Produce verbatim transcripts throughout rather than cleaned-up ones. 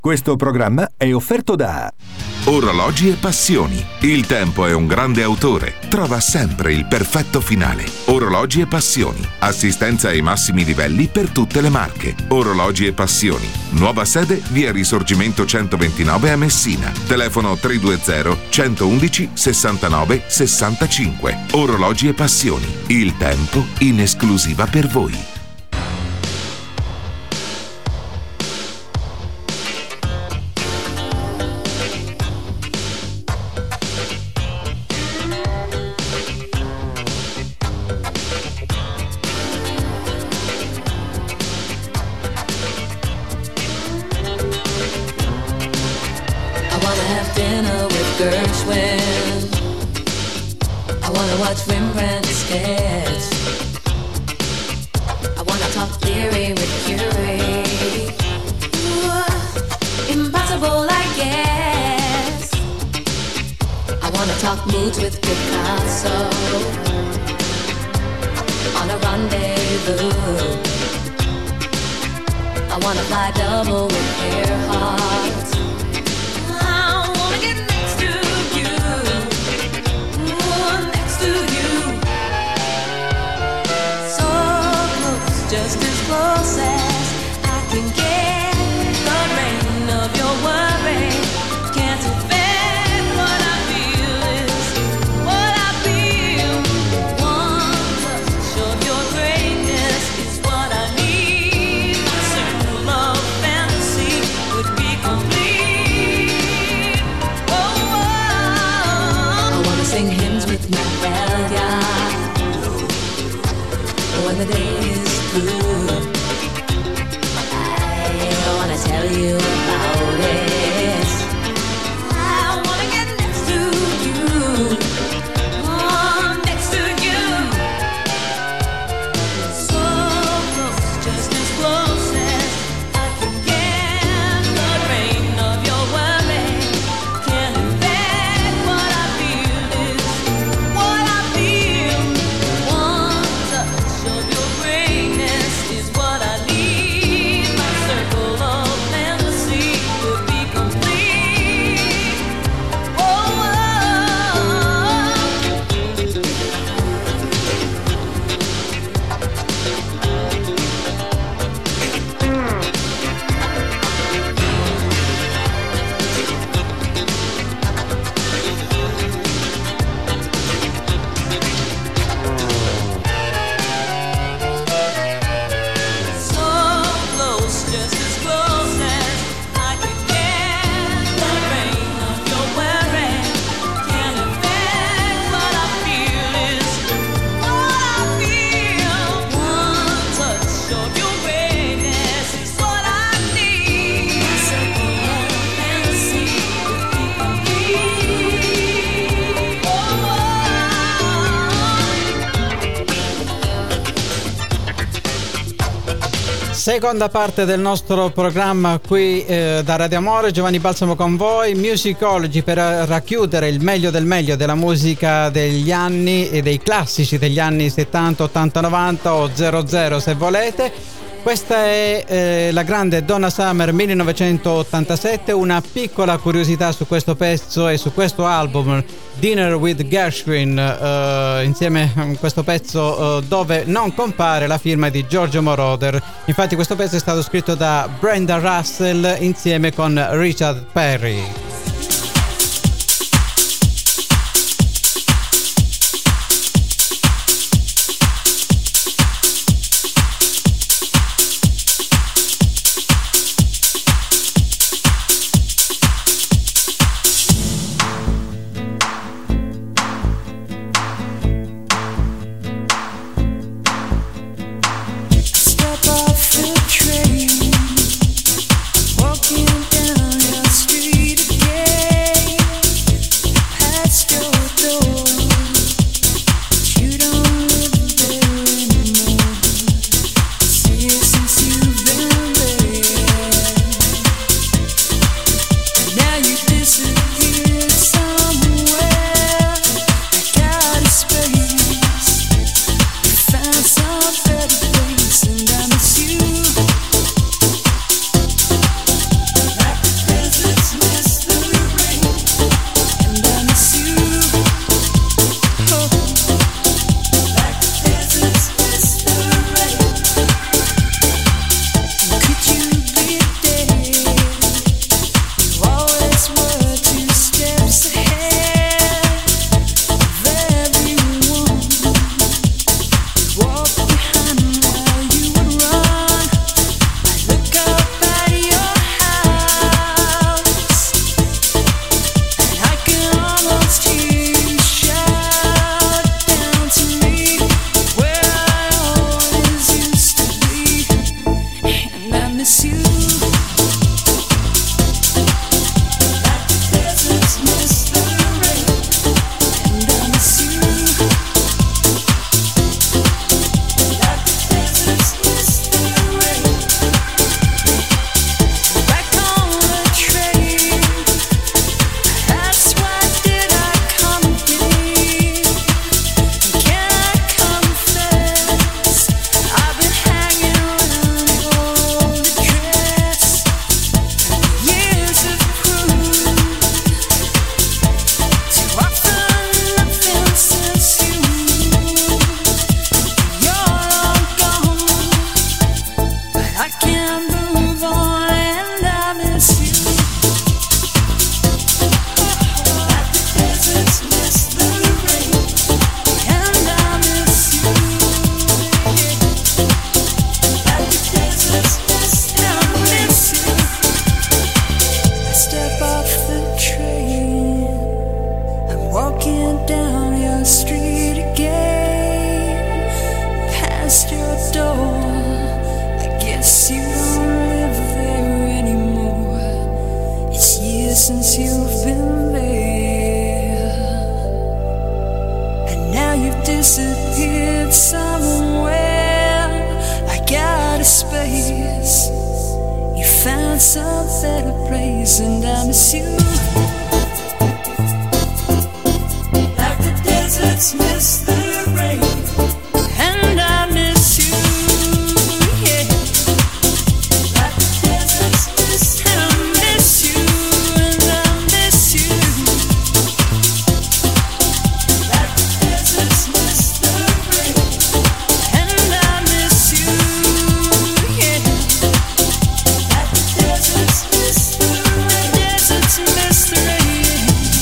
Questo programma è offerto da Orologi e Passioni. Il tempo è un grande autore. Trova sempre il perfetto finale. Orologi e Passioni. Assistenza ai massimi livelli per tutte le marche. Orologi e Passioni. Nuova sede via Risorgimento centoventinove a Messina. Telefono tre due zero uno uno uno sessantanove sessantacinque. Orologi e Passioni. Il tempo in esclusiva per voi. Watch Rembrandt sketch. I wanna talk theory with Curie. Ooh, impossible, I guess. I wanna talk moods with Picasso on a rendezvous. I wanna fly double with Earhart. Just as close as I can get the rain of your worry. Can't defend what I feel is what I feel. One touch of your greatness is what I need. My circle of fantasy would be complete. Oh, oh. I wanna sing hymns with Magnolia when the day is through. I wanna tell you about it. I wanna get next to you, oh, next to you. So close, just as close as I can get the rain of your worry. Can't defend what I feel is what I feel. One touch of your greatness is what I need. My circle of fantasy would be complete. Oh, oh, oh. So close, just as close as I could get the rain of your worry. Can't defend what I feel is what I feel. One touch of your greatness is what I need. My circle of fantasy would be complete. Oh, oh. Seconda parte del nostro programma qui eh, da Radio Amore, Giovanni Balsamo con voi, Musicology, per racchiudere il meglio del meglio della musica degli anni e dei classici degli anni settanta, ottanta, novanta o zero zero se volete. Questa è eh, la grande Donna Summer millenovecentottantasette. Una piccola curiosità su questo pezzo e su questo album, Dinner with Gershwin, eh, insieme a questo pezzo eh, dove non compare la firma di Giorgio Moroder. Infatti questo pezzo è stato scritto da Brenda Russell insieme con Richard Perry. Step off the train, walking down your street. years since you've been there, and now you've disappeared somewhere. I got a space, you found some better place, and I miss you like the deserts miss the rain. And I miss you, yeah, like the deserts miss. And I miss you, and I miss you, like the deserts miss the rain. And I miss you, yeah, like the deserts miss the rain. Deserts miss the rain.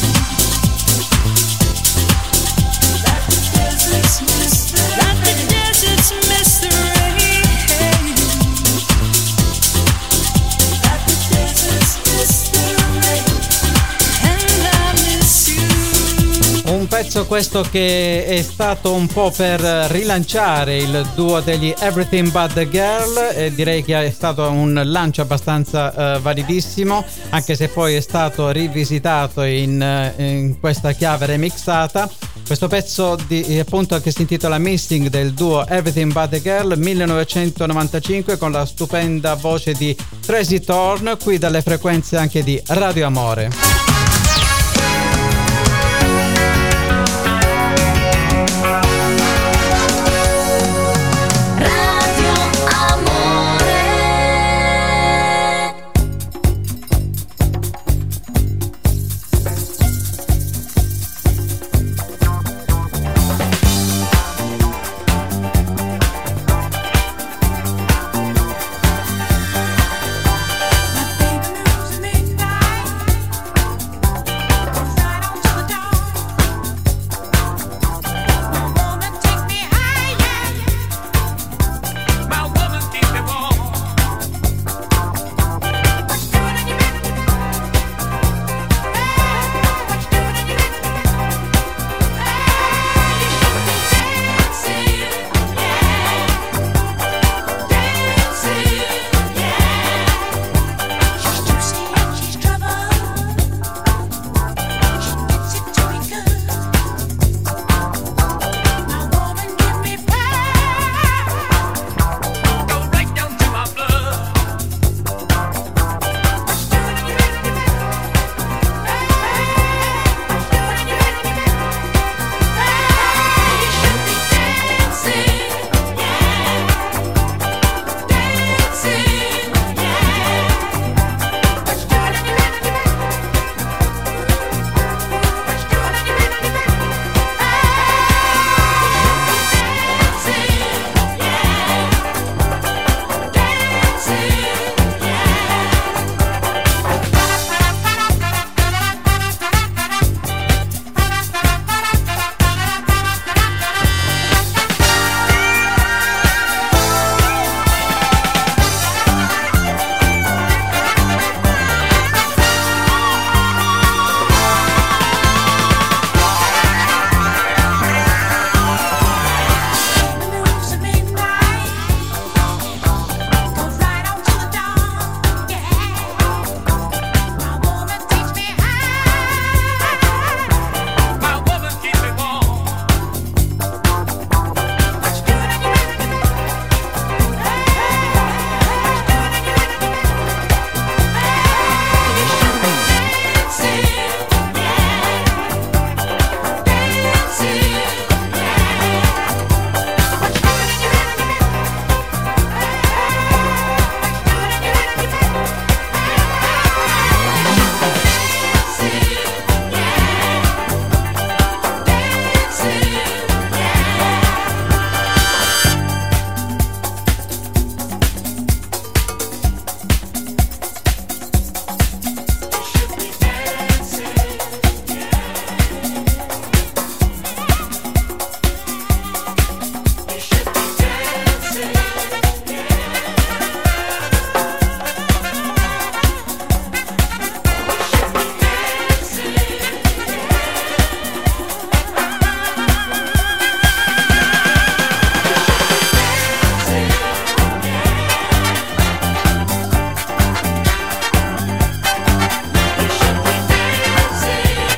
Like the deserts miss the rain. Like the deserts miss the rain. Like the deserts miss the rain. And I miss you. Un pezzo questo che è stato un po' per rilanciare il duo degli Everything But The Girl, e direi che è stato un lancio abbastanza eh, validissimo, anche se poi è stato rivisitato in, eh, in questa chiave remixata. Questo pezzo di, appunto, che si intitola Missing, del duo Everything But The Girl, millenovecentonovantacinque, con la stupenda voce di Tracy Thorn, qui dalle frequenze anche di Radio Amore. Radio Amore. My baby loves midnight.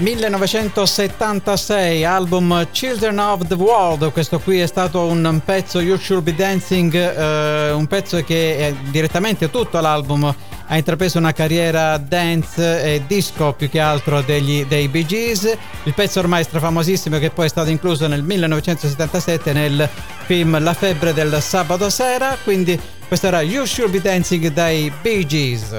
millenovecentosettantasei, album Children of the World. Questo qui è stato un pezzo, You Should Be Dancing, eh, un pezzo che è direttamente tutto l'album ha intrapreso una carriera dance e disco più che altro degli, dei Bee Gees. Il pezzo ormai strafamosissimo che poi è stato incluso nel millenovecentosettantasette nel film La febbre del sabato sera. Quindi questo era You Should Be Dancing dai Bee Gees.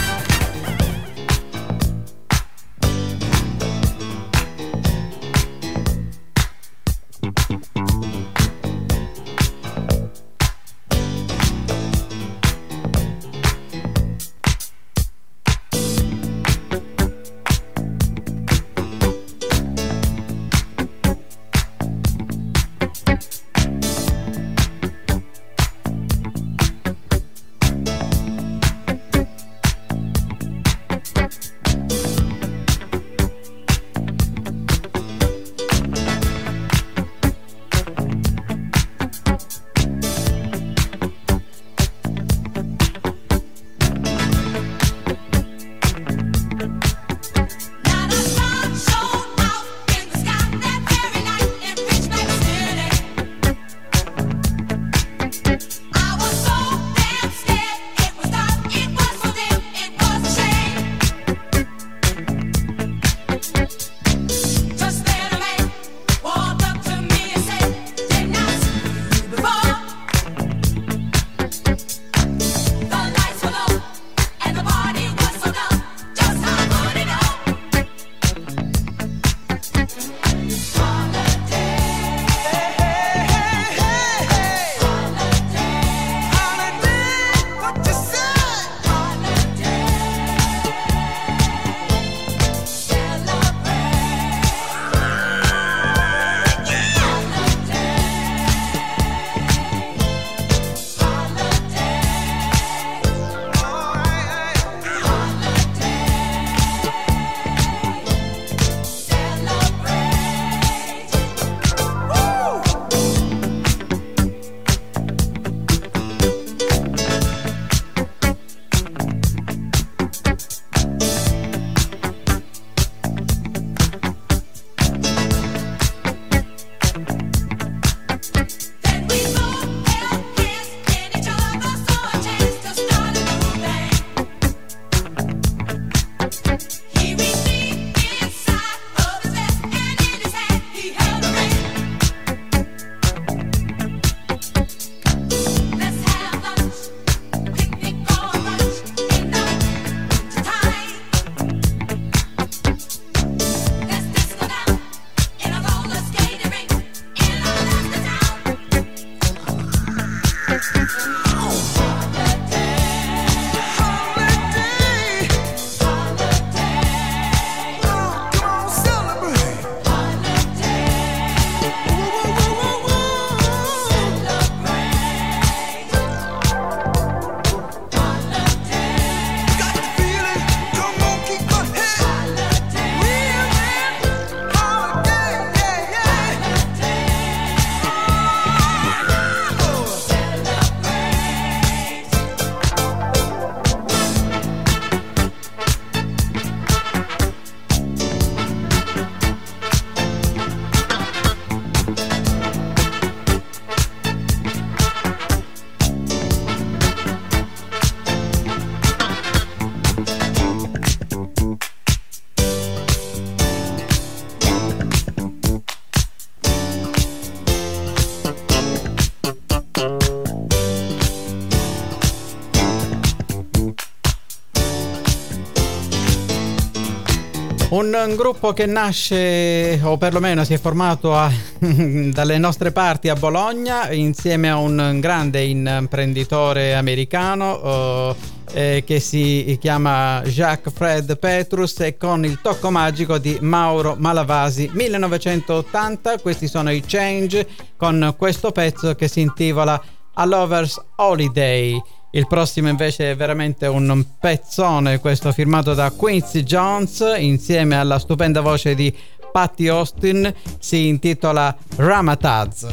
Un, un gruppo che nasce, o perlomeno si è formato a, dalle nostre parti a Bologna, insieme a un grande imprenditore americano eh, che si chiama Jacques Fred Petrus, e con il tocco magico di Mauro Malavasi. millenovecentottanta, questi sono i Change, con questo pezzo che si intitola A Lover's Holiday. Il prossimo invece è veramente un pezzone, questo firmato da Quincy Jones insieme alla stupenda voce di Patti Austin, si intitola Ramataz.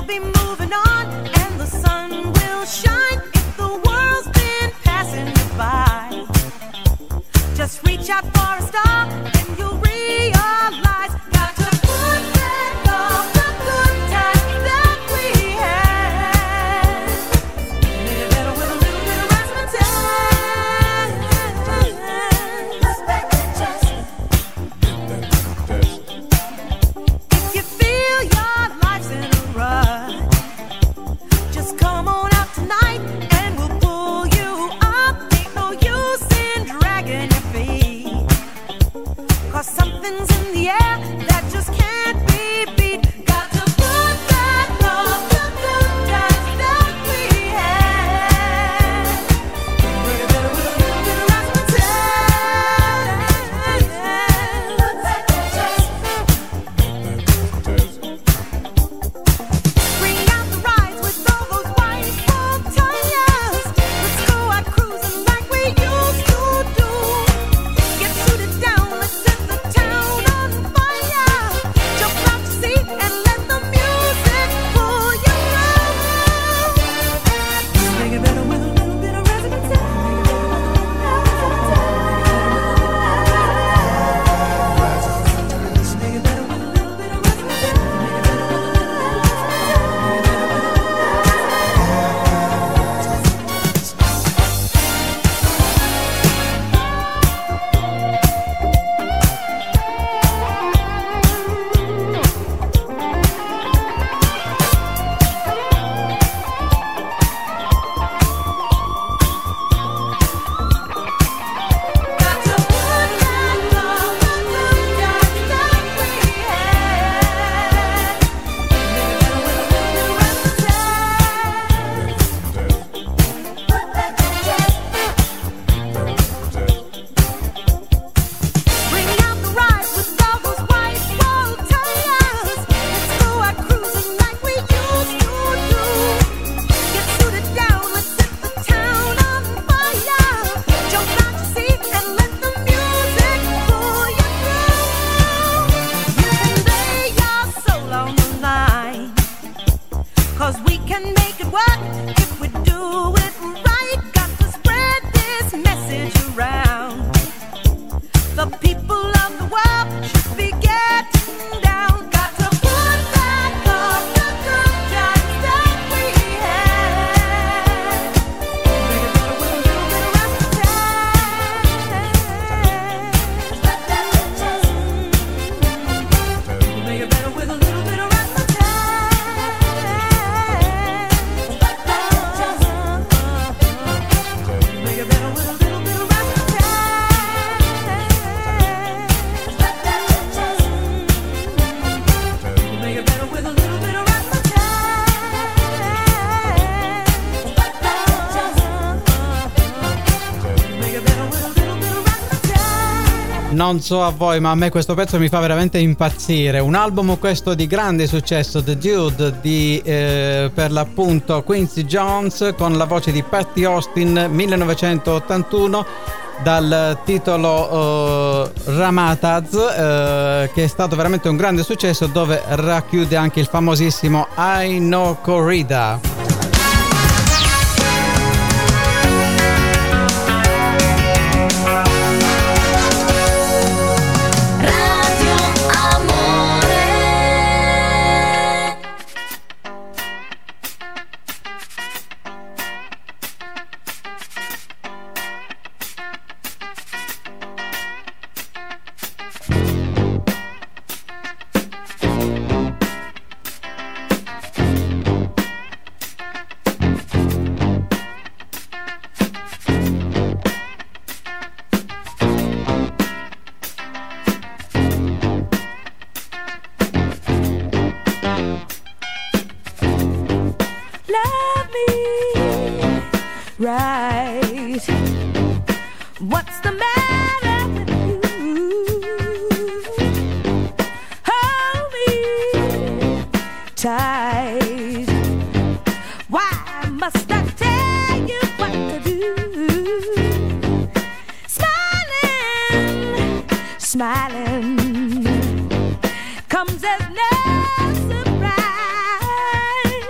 They'll be moving on, and the sun will shine if the world's been passing you by. Just reach out for a star, and you'll realize. Got to put back all the good times that we had. Make it better with a little bit of razzmatazz. If you feel your life's in a rut, just come on out tonight and we'll pull you up. Ain't no use in dragging your feet, 'cause something's in the air that just can't be beat. Got to put back all the good times that we had. Bring it better with a little bit of razzmatazz. Bring out the rides with all those white ball tires. Let's go out cruising like we used to do. Get suited down, let's set the town on fire. Jump out your seat and let the music pull you around. Make it better with a little bit of razzmatazz. Make it better with a little bit of Got to put back all the good times that we had. Make it better with a little bit of razzmatazz. Bring out the rides with all those white wall tires. Let's go out cruising like we used to do. Get suited down, let's set the town on fire. Jump out your seat and let the music pull you through. You can lay your soul on the line, 'cause we can make it work if we do it right. Got to spread this message around. The people of the world should be getting down. Got to put back all the good times that we had. Make it better with a little bit of razzmatazz. Make it better with a little bit of razzmatazz. Make it better with a little bit of razzmatazz. Make it better with a little bit of razzmatazz. Make it better with a little bit of razzmatazz. Non so a voi, ma a me questo pezzo mi fa veramente impazzire. Un album questo di grande successo, The Dude di eh, per l'appunto Quincy Jones, con la voce di Patty Austin, millenovecentottantuno, dal titolo eh, Ramataz, eh, che è stato veramente un grande successo, dove racchiude anche il famosissimo I Know Corrida. Radio Amore. Love me right. What's the matter with you? Hold me tight. Why must I tell you what to do? Smiling, smiling comes as no surprise.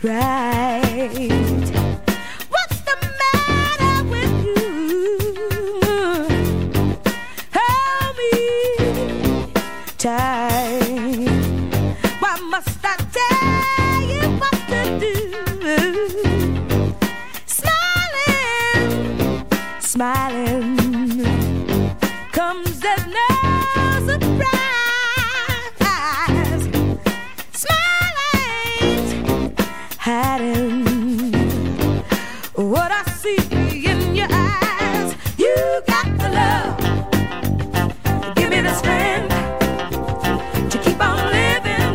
right. What's the matter with you? Hold me tight. Why must I tell you what to do? Smiling, smiling comes as no surprise. Smiling, hiding what I see in your eyes. You got the love, give me the strength to keep on living.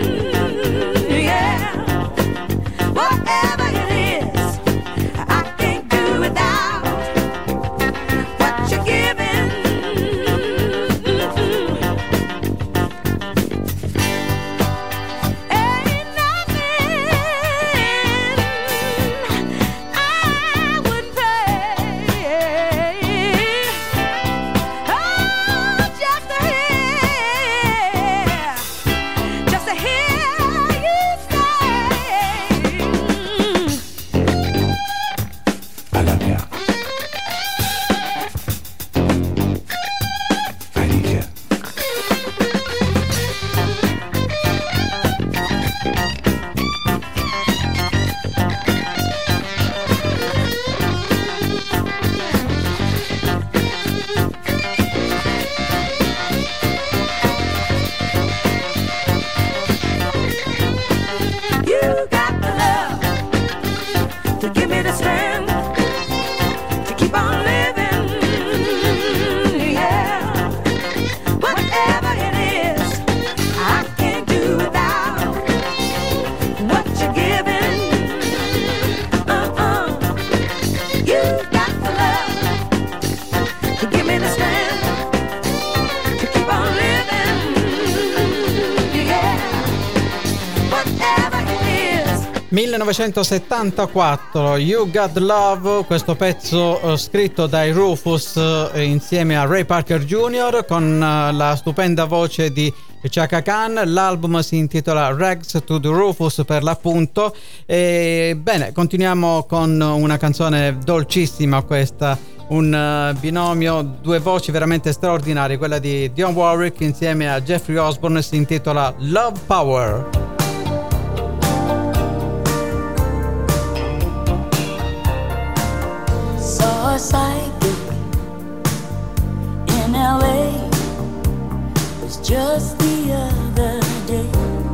Yeah, whatever it is, I can't do without what you're giving. Ain't nothing I wouldn't pay. Oh, just to hear, just to hear you say, I love you. I need you. you got the love to give me the strength to keep on living. Yeah, whatever it is, I can't do without what you're giving. Uh-uh. You got the love to give me the strength to keep on living. Yeah, whatever it is. millenovecentosettantaquattro, You Got Love, questo pezzo eh, scritto dai Rufus eh, insieme a Ray Parker Junior con eh, la stupenda voce di Chaka Khan. L'album si intitola Rags to the Rufus per l'appunto. E bene, continuiamo con una canzone dolcissima questa, un eh, binomio, due voci veramente straordinarie, quella di Dionne Warwick insieme a Jeffrey Osborne, si intitola Love Power. Saw a psychic in L A. It was just the other day,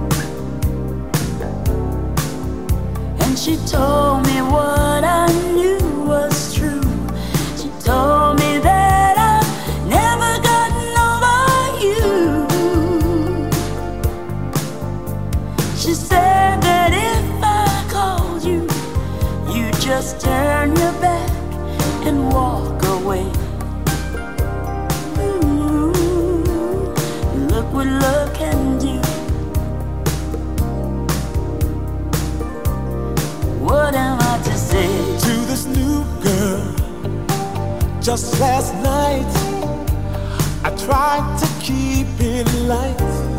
and she told me what I knew was true. She told me that I've never gotten over you. She said that if I called you, you just turn your back and walk away. Ooh, look what love can do. What am I to say to this new girl? Just last night, I tried to keep it light.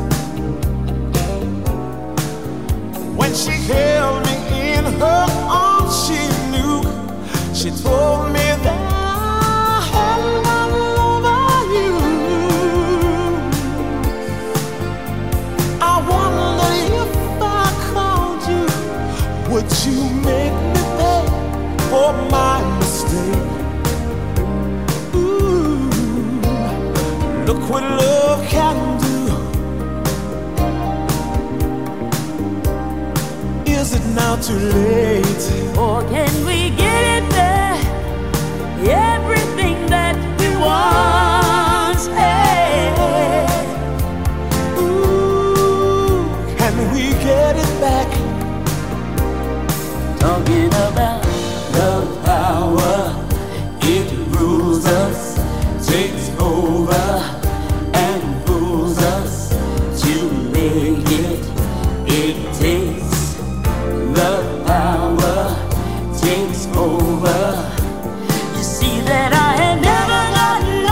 When she held me in her arms, she knew. She told me that I had love over you. I wonder if I called you, would you make me pay for my mistake? Ooh, look what love can do. Is it now too late? or can we get it back? Everything that we once had. Ooh, can we get it back? Talking about love power, it rules us, takes over and fools us. To make it, it takes love power, takes over. You see that I had never gotten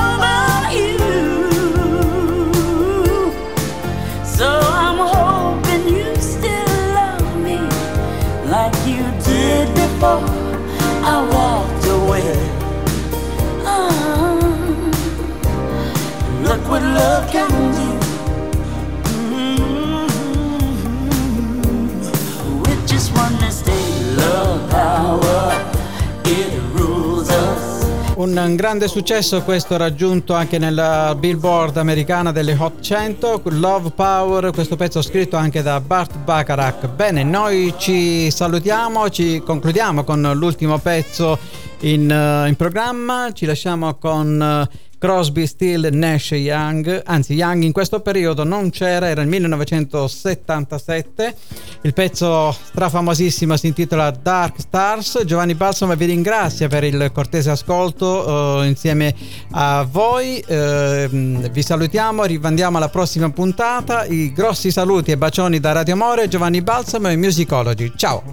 over you, so I'm hoping you still love me more, I walked away. Ah, look what love can do. Mm-hmm. We just wanna stay, love power, it rules us. Un grande successo questo raggiunto anche nella Billboard americana delle Hot cento, Love Power, questo pezzo scritto anche da Burt Bacharach. Bene, noi ci salutiamo, ci concludiamo con l'ultimo pezzo in, uh, in programma, ci lasciamo con uh, Crosby, Still, Nash e Young, anzi Young in questo periodo non c'era, era il millenovecentosettantasette, il pezzo strafamosissimo si intitola Dark Stars. Giovanni Balsamo vi ringrazia per il cortese ascolto uh, insieme a voi, uh, vi salutiamo, rimandiamo alla prossima puntata, i grossi saluti e bacioni da Radio Amore, Giovanni Balsamo e Musicology, ciao!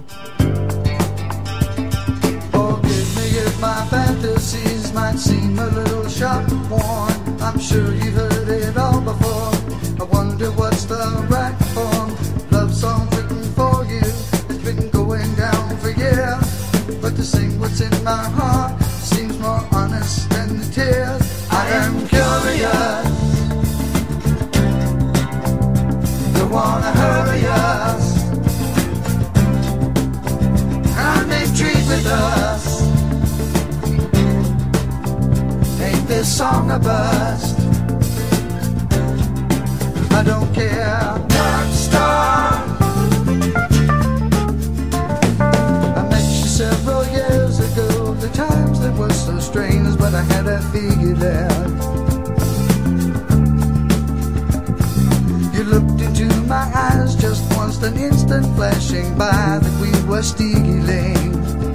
My fantasies might seem a little sharp and worn. I'm sure you've heard it all before. I wonder what's the right form. Love song written for you. It's been going down for years, but to sing what's in my heart seems more honest than the tears. I am curious. Don't wanna hurry us. I'm intrigued with us. Ain't this song a bust? I don't care. Dark star. I met you several years ago. The times that were so strange, but I had a feeling. You looked into my eyes just once, an instant flashing by that we were stealing.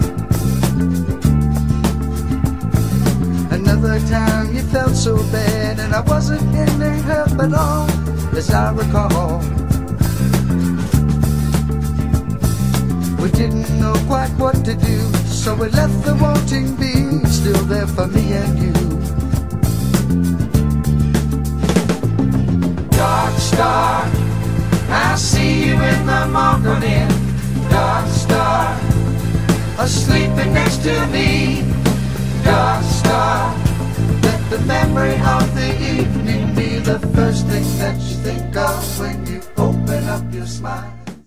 Another time you felt so bad, and I wasn't in any help at all, as I recall. We didn't know quite what to do, so we left the wanting be still there for me and you. Dark star, I see you in the morning. Dark star, asleep next to me. Dark star, let the memory of the evening be the first thing that you think of when you open up your smile.